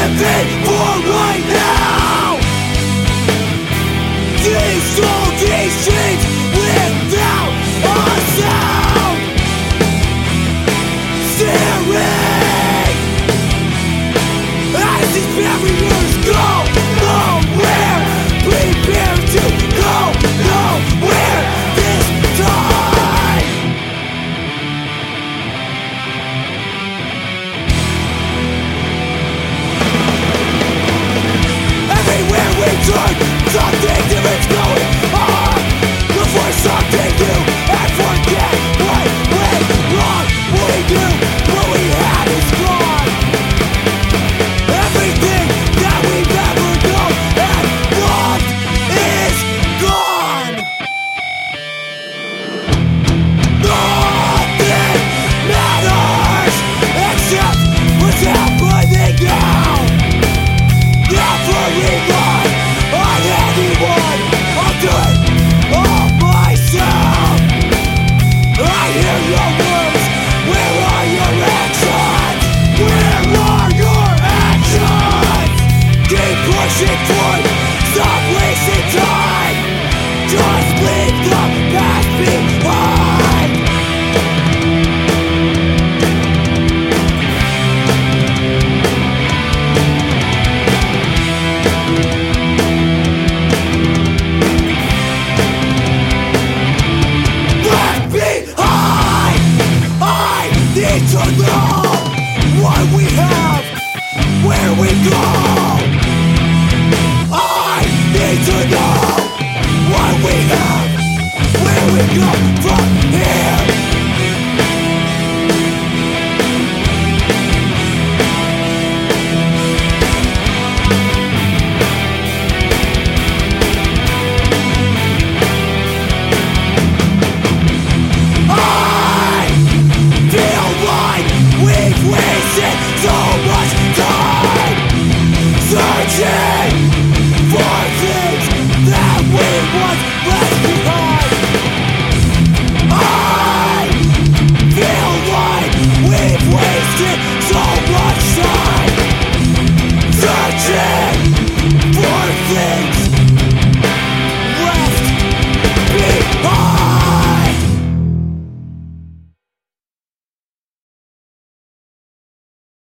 living for right now. These dreams without a sound, staring as these barriers go nowhere. Prepare to go nowhere this time. Everywhere we turn, something different's going on. Look for something new and forget what went wrong. What we knew, what we had is gone. Everything that we've ever known and loved is gone. Nothing matters except what's happening now. Never rely on anyone, I'll do it all myself. I hear your words, where are your actions? Where are your actions? Keep pushing forward, stop wasting time. Just leave the past behind. Left behind. I need to know what we have, where we go. I need to know what we have, where we go from here.